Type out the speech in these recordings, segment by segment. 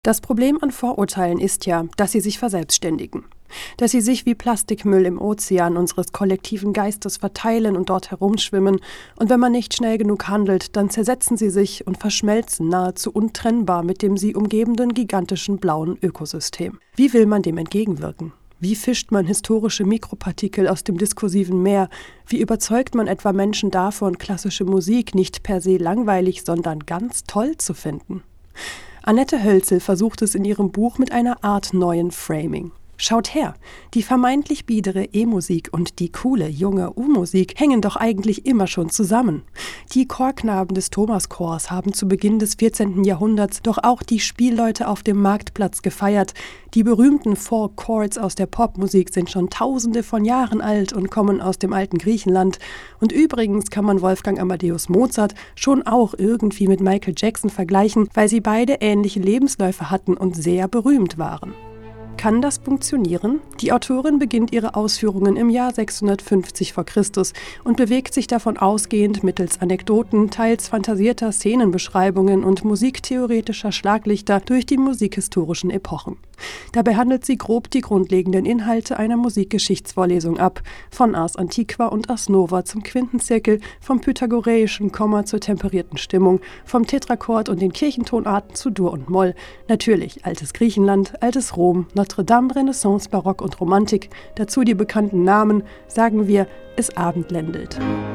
Das Problem an Vorurteilen ist ja, dass sie sich verselbstständigen. Dass sie sich wie Plastikmüll im Ozean unseres kollektiven Geistes verteilen und dort herumschwimmen. Und wenn man nicht schnell genug handelt, dann zersetzen sie sich und verschmelzen nahezu untrennbar mit dem sie umgebenden gigantischen blauen Ökosystem. Wie will man dem entgegenwirken? Wie fischt man historische Mikropartikel aus dem diskursiven Meer? Wie überzeugt man etwa Menschen davon, klassische Musik nicht per se langweilig, sondern ganz toll zu finden? Annette Hölzel versucht es in ihrem Buch mit einer Art neuen Framing. Schaut her, die vermeintlich biedere E-Musik und die coole, junge U-Musik hängen doch eigentlich immer schon zusammen. Die Chorknaben des Thomaschors haben zu Beginn des 14. Jahrhunderts doch auch die Spielleute auf dem Marktplatz gefeiert. Die berühmten Four Chords aus der Popmusik sind schon Tausende von Jahren alt und kommen aus dem alten Griechenland. Und übrigens kann man Wolfgang Amadeus Mozart schon auch irgendwie mit Michael Jackson vergleichen, weil sie beide ähnliche Lebensläufe hatten und sehr berühmt waren. Kann das funktionieren? Die Autorin beginnt ihre Ausführungen im Jahr 650 v. Chr. und bewegt sich davon ausgehend mittels Anekdoten, teils fantasierter Szenenbeschreibungen und musiktheoretischer Schlaglichter durch die musikhistorischen Epochen. Dabei handelt sie grob die grundlegenden Inhalte einer Musikgeschichtsvorlesung ab, von Ars Antiqua und Ars Nova zum Quintenzirkel, vom pythagoreischen Komma zur temperierten Stimmung, vom Tetrachord und den Kirchentonarten zu Dur und Moll. Natürlich altes Griechenland, altes Rom, Notre Dame, Renaissance, Barock und Romantik, dazu die bekannten Namen, sagen wir, es abendländelt.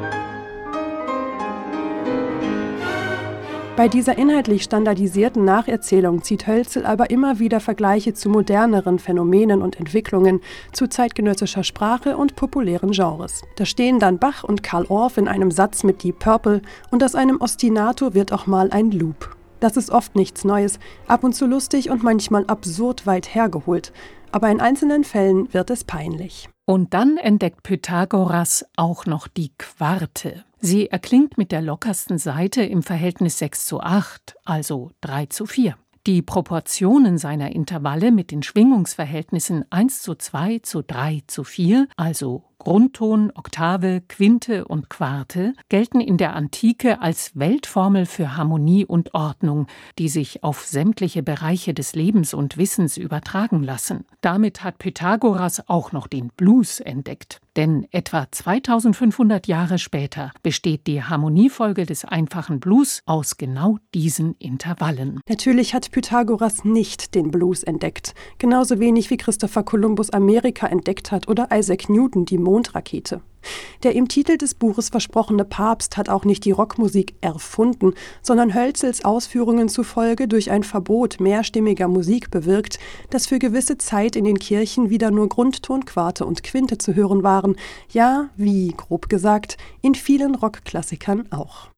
Bei dieser inhaltlich standardisierten Nacherzählung zieht Hölzel aber immer wieder Vergleiche zu moderneren Phänomenen und Entwicklungen, zu zeitgenössischer Sprache und populären Genres. Da stehen dann Bach und Carl Orff in einem Satz mit Deep Purple und aus einem Ostinato wird auch mal ein Loop. Das ist oft nichts Neues, ab und zu lustig und manchmal absurd weit hergeholt. Aber in einzelnen Fällen wird es peinlich. Und dann entdeckt Pythagoras auch noch die Quarte. Sie erklingt mit der lockersten Seite im Verhältnis 6:8, also 3:4. Die Proportionen seiner Intervalle mit den Schwingungsverhältnissen 1:2, 3:4, also Grundton, Oktave, Quinte und Quarte, gelten in der Antike als Weltformel für Harmonie und Ordnung, die sich auf sämtliche Bereiche des Lebens und Wissens übertragen lassen. Damit hat Pythagoras auch noch den Blues entdeckt. Denn etwa 2500 Jahre später besteht die Harmoniefolge des einfachen Blues aus genau diesen Intervallen. Natürlich hat Pythagoras nicht den Blues entdeckt. Genauso wenig wie Christopher Columbus Amerika entdeckt hat oder Isaac Newton die Mondrakete. Der im Titel des Buches versprochene Papst hat auch nicht die Rockmusik erfunden, sondern Hölzels Ausführungen zufolge durch ein Verbot mehrstimmiger Musik bewirkt, dass für gewisse Zeit in den Kirchen wieder nur Grundton, Quarte und Quinte zu hören waren. Ja, wie, grob gesagt, in vielen Rockklassikern auch.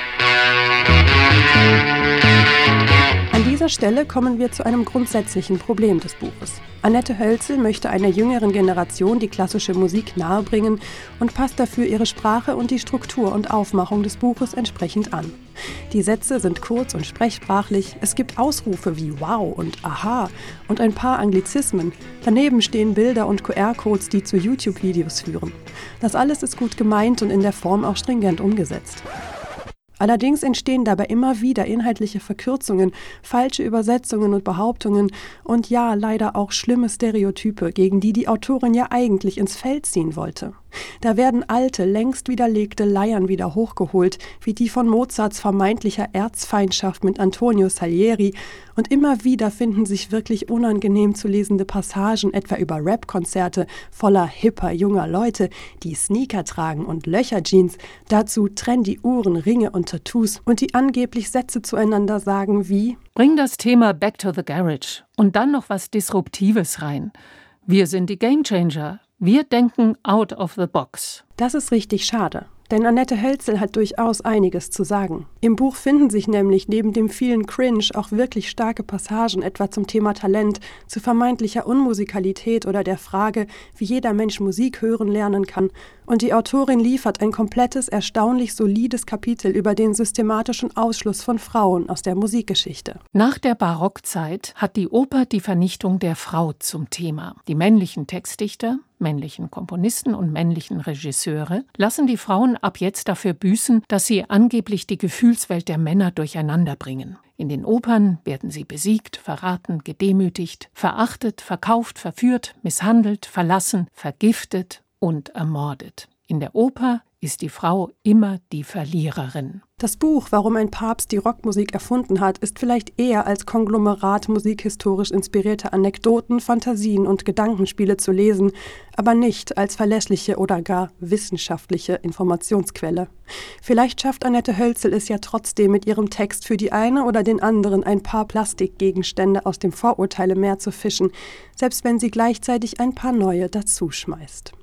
An dieser Stelle kommen wir zu einem grundsätzlichen Problem des Buches. Annette Hölzel möchte einer jüngeren Generation die klassische Musik nahebringen und passt dafür ihre Sprache und die Struktur und Aufmachung des Buches entsprechend an. Die Sätze sind kurz und sprechsprachlich, es gibt Ausrufe wie Wow und Aha und ein paar Anglizismen. Daneben stehen Bilder und QR-Codes, die zu YouTube-Videos führen. Das alles ist gut gemeint und in der Form auch stringent umgesetzt. Allerdings entstehen dabei immer wieder inhaltliche Verkürzungen, falsche Übersetzungen und Behauptungen und ja, leider auch schlimme Stereotype, gegen die die Autorin ja eigentlich ins Feld ziehen wollte. Da werden alte, längst widerlegte Leiern wieder hochgeholt, wie die von Mozarts vermeintlicher Erzfeindschaft mit Antonio Salieri, und immer wieder finden sich wirklich unangenehm zu lesende Passagen, etwa über Rap-Konzerte voller hipper junger Leute, die Sneaker tragen und Löcherjeans, dazu trendy Uhren, Ringe und Tattoos und die angeblich Sätze zueinander sagen wie: Bring das Thema back to the garage und dann noch was Disruptives rein. Wir sind die Gamechanger. Wir denken out of the box. Das ist richtig schade, denn Annette Hölzel hat durchaus einiges zu sagen. Im Buch finden sich nämlich neben dem vielen Cringe auch wirklich starke Passagen, etwa zum Thema Talent, zu vermeintlicher Unmusikalität oder der Frage, wie jeder Mensch Musik hören lernen kann. Und die Autorin liefert ein komplettes, erstaunlich solides Kapitel über den systematischen Ausschluss von Frauen aus der Musikgeschichte. Nach der Barockzeit hat die Oper die Vernichtung der Frau zum Thema. Die männlichen Textdichter, männlichen Komponisten und männlichen Regisseure, lassen die Frauen ab jetzt dafür büßen, dass sie angeblich die Gefühlswelt der Männer durcheinander bringen. In den Opern werden sie besiegt, verraten, gedemütigt, verachtet, verkauft, verführt, misshandelt, verlassen, vergiftet und ermordet. In der Oper ist die Frau immer die Verliererin. Das Buch »Warum ein Papst die Rockmusik erfunden hat« ist vielleicht eher als Konglomerat musikhistorisch inspirierter Anekdoten, Fantasien und Gedankenspiele zu lesen, aber nicht als verlässliche oder gar wissenschaftliche Informationsquelle. Vielleicht schafft Annette Hölzel es ja trotzdem, mit ihrem Text für die eine oder den anderen ein paar Plastikgegenstände aus dem Vorurteile-Meer zu fischen, selbst wenn sie gleichzeitig ein paar neue dazuschmeißt.